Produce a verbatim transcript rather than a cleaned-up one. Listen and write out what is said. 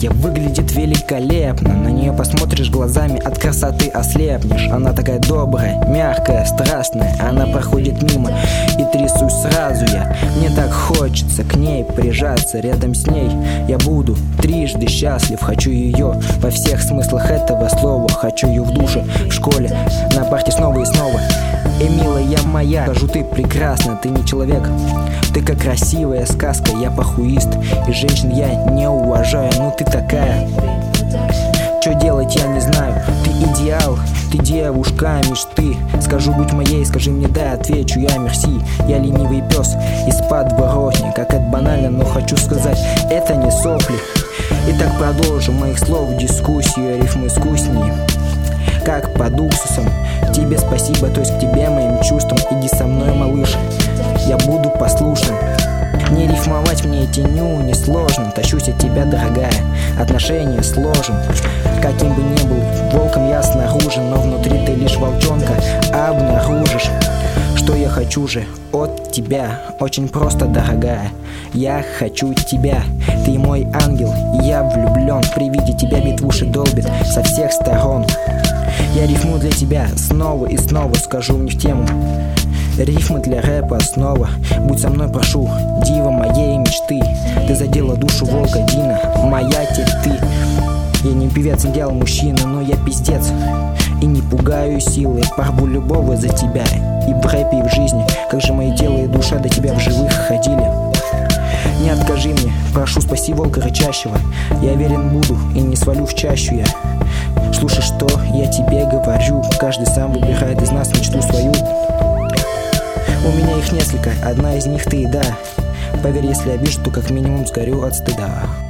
Настя выглядит великолепно. На нее посмотришь глазами, от красоты ослепнешь. Она такая добрая, мягкая, страстная. Она проходит мимо и трясусь сразу я. Мне так хочется к ней прижаться. Рядом с ней я буду трижды счастлив. Хочу ее во всех смыслах этого слова. Хочу ее в душе, в школе, на парте снова и снова. И милая моя, скажу, ты прекрасна, ты не человек, ты как красивая сказка. Я похуист, и женщин я не уважаю. Ну ты такая, что делать я не знаю. Ты идеал, ты девушка мечты. Скажу, будь моей, скажи мне да, отвечу я мерси. Я ленивый пес из подворотни. Как это банально, но хочу сказать, это не сопли. Итак, продолжим моих слов дискуссию, рифмы искуснее, как под уксусом. Тебе спасибо, то есть к тебе, моим чувствам. Иди со мной, малыш, я буду послушным. Не рифмовать мне тяню, не сложно. Тащусь от тебя, дорогая, отношения сложим. Каким бы ни был волком я снаружи, но внутри ты лишь волчонка обнаружишь. Что я хочу же от тебя? Очень просто, дорогая, я хочу тебя. Ты мой ангел, я влюблен. При виде тебя бит в уши долбит со всех сторон. Я рифмую для тебя снова и снова, скажу мне в тему. Рифмы для рэпа снова. Будь со мной, прошу, дива моей мечты. Ты задела душу волка Дина, моя теперь ты. Я не певец, идеал мужчины, но я пиздец. И не пугаю силой, порву любого за тебя. И в рэпе, и в жизни, как же мои тело и душа до тебя в живых ходили. Не откажи мне, прошу, спаси волка рычащего. Я верен буду и не свалю в чащу я. Слушай, что я тебе говорю, каждый сам выбирает из нас мечту свою. У меня их несколько, одна из них ты, да. Поверь, если обижу, то как минимум сгорю от стыда.